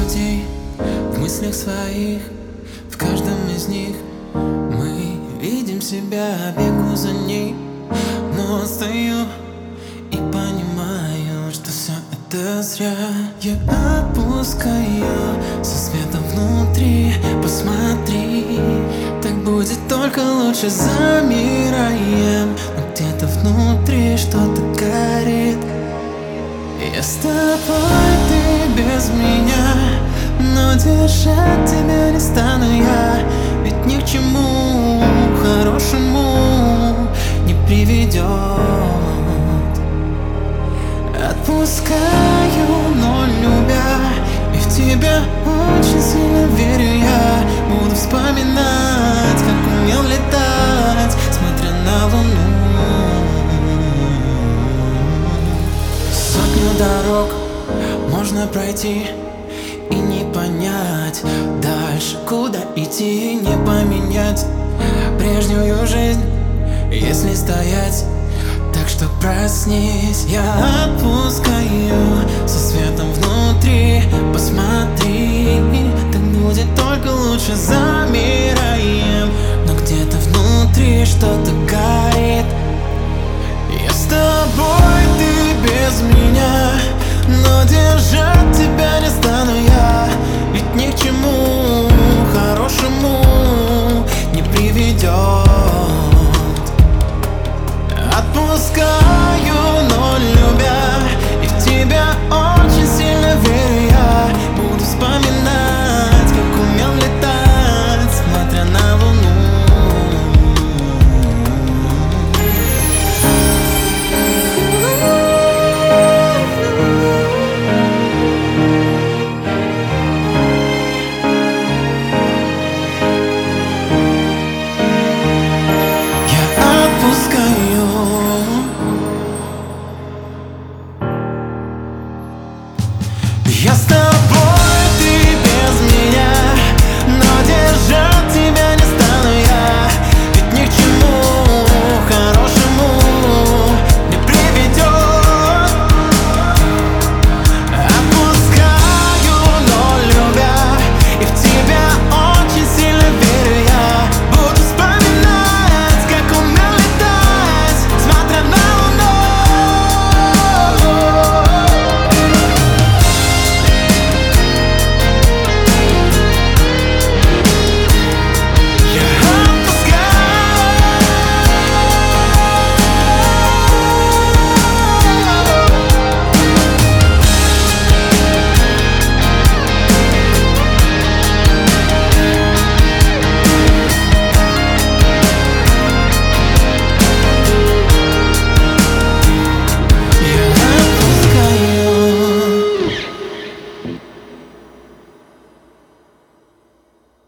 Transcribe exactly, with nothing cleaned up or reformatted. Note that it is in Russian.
людей в мыслях своих, в каждом из них мы видим себя, бегу за ней, но стою и понимаю, что все это зря. Я отпускаю со светом внутри, посмотри, так будет только лучше. Замираем, но где-то внутри что-то горит. Я с тобой, ты без меня, но держать тебя не стану я, ведь ни к чему хорошему не приведет. Отпускаю, но любя, и в тебя очень сильно верю я. Буду вспоминать, как умел летать, смотря на луну. Сотню дорог можно пройти и не понять дальше, куда идти, не поменять прежнюю жизнь, если стоять. Так что проснись, я отпускаю со светом внутри, посмотри, так будет только лучше. Замираем, но где-то внутри что-то горит. Я с тобой, ты без меня, но держать тебя не стану я, ведь ни к чему хорошему не приведет. Отпускаю, но любя, и в тебя очень сильно верю я. Буду вспоминать, как умел летать, смотря на луну. Я стал